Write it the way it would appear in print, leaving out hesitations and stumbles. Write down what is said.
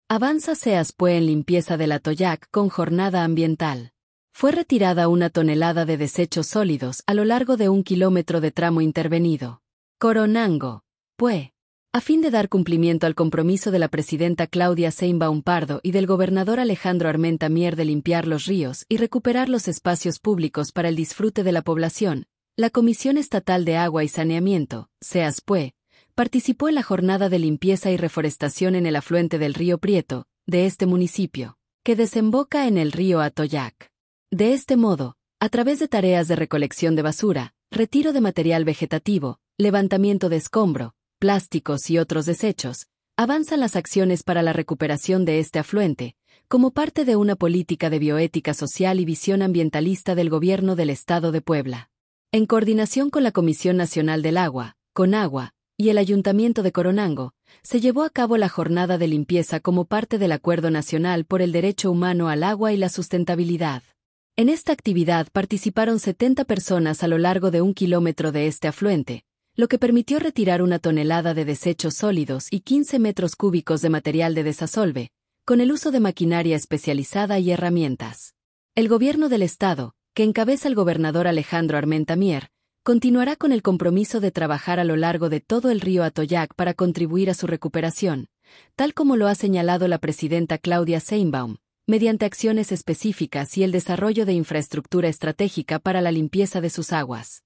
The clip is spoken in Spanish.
Avanza Seaspue en limpieza del Atoyac con jornada ambiental. Fue retirada 1 tonelada de desechos sólidos a lo largo de 1 kilómetro de tramo intervenido. Coronango, Pue. A fin de dar cumplimiento al compromiso de la presidenta Claudia Sheinbaum Pardo y del gobernador Alejandro Armenta Mier de limpiar los ríos y recuperar los espacios públicos para el disfrute de la población, la Comisión Estatal de Agua y Saneamiento, Seaspue, participó en la jornada de limpieza y reforestación en el afluente del río Prieto, de este municipio, que desemboca en el río Atoyac. De este modo, a través de tareas de recolección de basura, retiro de material vegetativo, levantamiento de escombro, plásticos y otros desechos, avanzan las acciones para la recuperación de este afluente, como parte de una política de bioética social y visión ambientalista del Gobierno del Estado de Puebla. En coordinación con la Comisión Nacional del Agua, CONAGUA, y el Ayuntamiento de Coronango, se llevó a cabo la jornada de limpieza como parte del Acuerdo Nacional por el Derecho Humano al Agua y la Sustentabilidad. En esta actividad participaron 70 personas a lo largo de 1 kilómetro de este afluente, lo que permitió retirar 1 tonelada de desechos sólidos y 15 metros cúbicos de material de desasolve, con el uso de maquinaria especializada y herramientas. El Gobierno del Estado, que encabeza el gobernador Alejandro Armenta Mier, continuará con el compromiso de trabajar a lo largo de todo el río Atoyac para contribuir a su recuperación, tal como lo ha señalado la presidenta Claudia Sheinbaum, mediante acciones específicas y el desarrollo de infraestructura estratégica para la limpieza de sus aguas.